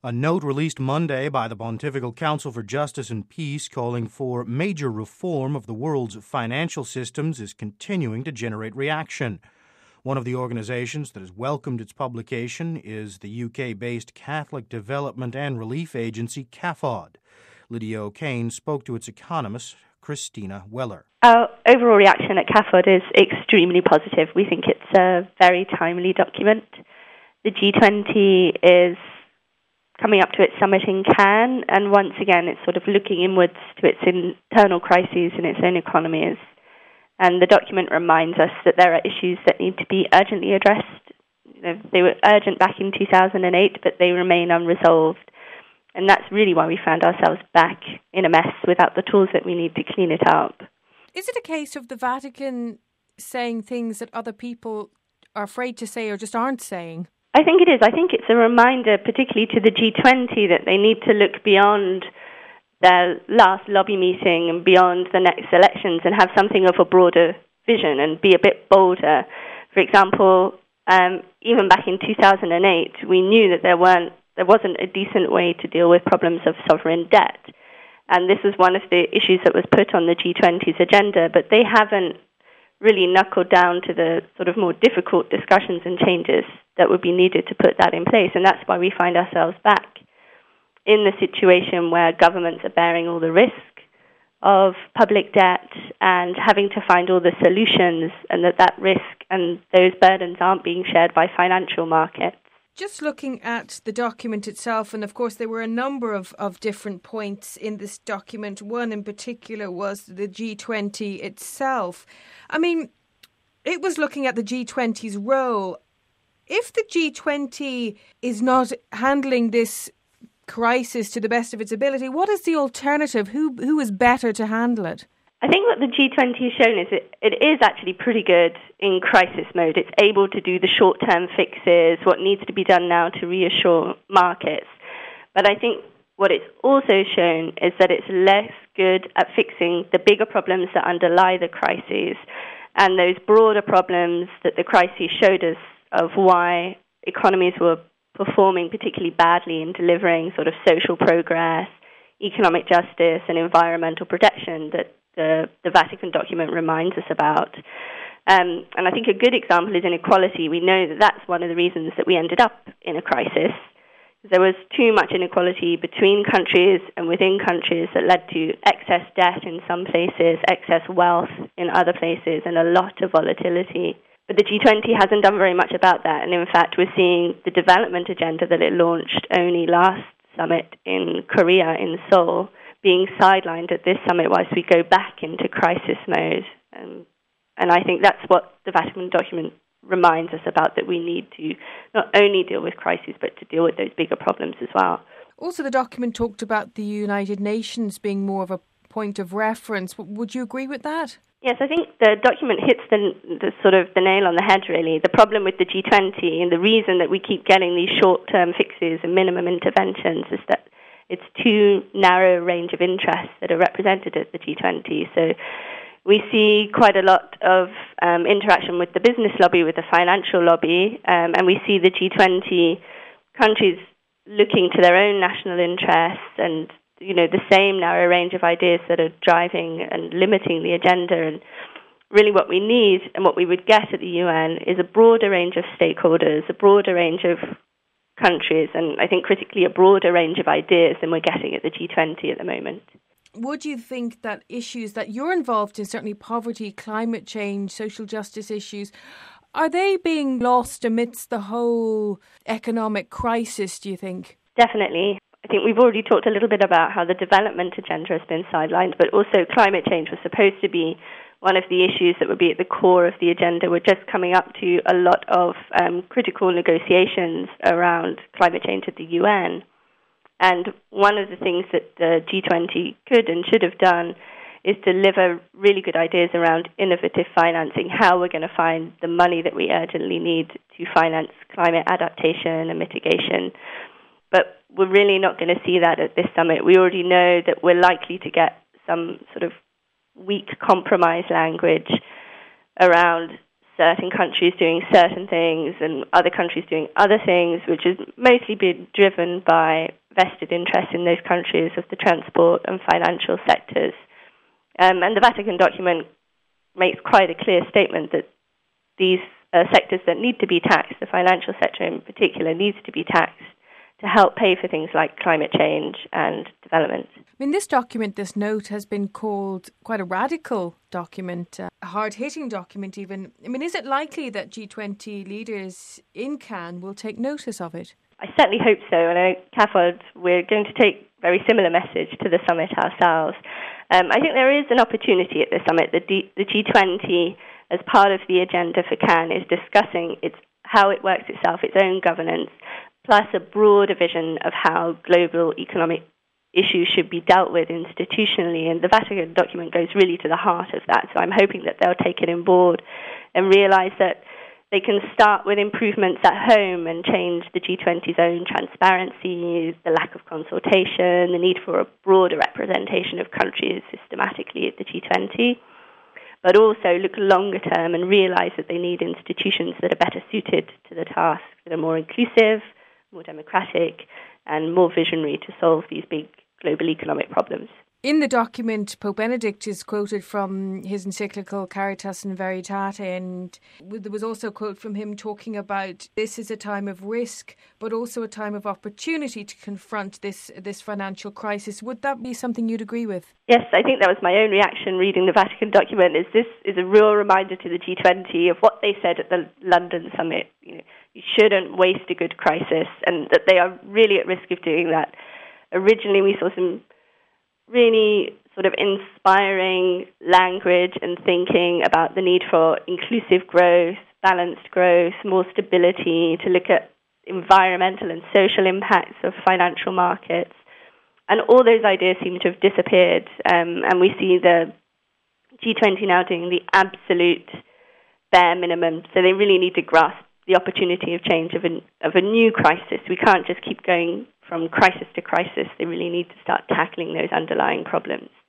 A note released Monday by the Pontifical Council for Justice and Peace calling for major reform of the world's financial systems is continuing to generate reaction. One of the organizations that has welcomed its publication is the UK-based Catholic Development and Relief Agency, CAFOD. Lydia O'Kane spoke to its economist, Christina Weller. Our overall reaction at CAFOD is extremely positive. We think it's a very timely document. The G20 is coming up to its summit in Cannes, and once again it's sort of looking inwards to its internal crises in its own economies. And the document reminds us that there are issues that need to be urgently addressed. They were urgent back in 2008, but they remain unresolved. And that's really why we found ourselves back in a mess without the tools that we need to clean it up. Is it a case of the Vatican saying things that other people are afraid to say or just aren't saying? I think it is. I think it's a reminder, particularly to the G20, that they need to look beyond their last lobby meeting and beyond the next elections and have something of a broader vision and be a bit bolder. For example, even back in 2008, we knew that there wasn't a decent way to deal with problems of sovereign debt. And this was one of the issues that was put on the G20's agenda, but they haven't really knuckled down to the sort of more difficult discussions and changes that would be needed to put that in place. And that's why we find ourselves back in the situation where governments are bearing all the risk of public debt and having to find all the solutions, and that risk and those burdens aren't being shared by financial markets. Just looking at the document itself, and of course there were a number of different points in this document. One in particular was the G20 itself. I mean, it was looking at the G20's role. If the G20 is not handling this crisis to the best of its ability, what is the alternative? Who is better to handle it? I think what the G20 has shown is it is actually pretty good in crisis mode. It's able to do the short-term fixes, what needs to be done now to reassure markets. But I think what it's also shown is that it's less good at fixing the bigger problems that underlie the crises and those broader problems that the crisis showed us of why economies were performing particularly badly in delivering sort of social progress, economic justice and environmental protection that the Vatican document reminds us about. And I think a good example is inequality. We know that that's one of the reasons that we ended up in a crisis. There was too much inequality between countries and within countries that led to excess debt in some places, excess wealth in other places, and a lot of volatility. But the G20 hasn't done very much about that. And in fact, we're seeing the development agenda that it launched only last summit in Korea, in Seoul, being sidelined at this summit whilst we go back into crisis mode. And I think that's what the Vatican document reminds us about, that we need to not only deal with crises, but to deal with those bigger problems as well. Also, the document talked about the United Nations being more of a point of reference. Would you agree with that? Yes, I think the document hits the nail on the head, really. The problem with the G20 and the reason that we keep getting these short-term fixes and minimum interventions is that it's too narrow a range of interests that are represented at the G20. So we see quite a lot of interaction with the business lobby, with the financial lobby, and we see the G20 countries looking to their own national interests and, the same narrow range of ideas that are driving and limiting the agenda. And really what we need and what we would get at the UN is a broader range of stakeholders, a broader range of countries, and I think critically a broader range of ideas than we're getting at the G20 at the moment. Would you think that issues that you're involved in, certainly poverty, climate change, social justice issues, are they being lost amidst the whole economic crisis, do you think? Definitely. I think we've already talked a little bit about how the development agenda has been sidelined, but also climate change was supposed to be one of the issues that would be at the core of the agenda. We're just coming up to a lot of critical negotiations around climate change at the UN. And one of the things that the G20 could and should have done is deliver really good ideas around innovative financing, how we're going to find the money that we urgently need to finance climate adaptation and mitigation. But we're really not going to see that at this summit. We already know that we're likely to get some sort of weak compromise language around certain countries doing certain things and other countries doing other things, which has mostly been driven by vested interests in those countries of the transport and financial sectors. And the Vatican document makes quite a clear statement that these sectors that need to be taxed, the financial sector in particular, needs to be taxed to help pay for things like climate change and development. I mean, this document, this note, has been called quite a radical document, a hard-hitting document even. I mean, is it likely that G20 leaders in Cannes will take notice of it? I certainly hope so, and I know, CAFOD, we're going to take a very similar message to the summit ourselves. I think there is an opportunity at the summit. The G20, as part of the agenda for Cannes, is discussing how it works itself, its own governance, plus a broader vision of how global economic issues should be dealt with institutionally. And the Vatican document goes really to the heart of that. So I'm hoping that they'll take it on board and realize that they can start with improvements at home and change the G20's own transparency, the lack of consultation, the need for a broader representation of countries systematically at the G20, but also look longer term and realize that they need institutions that are better suited to the task, that are more inclusive, more democratic, and more visionary to solve these big global economic problems. In the document, Pope Benedict is quoted from his encyclical Caritas in Veritate, and there was also a quote from him talking about this is a time of risk, but also a time of opportunity to confront this financial crisis. Would that be something you'd agree with? Yes, I think that was my own reaction reading the Vatican document. This is a real reminder to the G20 of what they said at the London summit. You shouldn't waste a good crisis, and that they are really at risk of doing that. Originally, we saw some really sort of inspiring language and thinking about the need for inclusive growth, balanced growth, more stability, to look at environmental and social impacts of financial markets. And all those ideas seem to have disappeared. And we see the G20 now doing the absolute bare minimum. So they really need to grasp the opportunity of change of a new crisis. We can't just keep going from crisis to crisis. They really need to start tackling those underlying problems.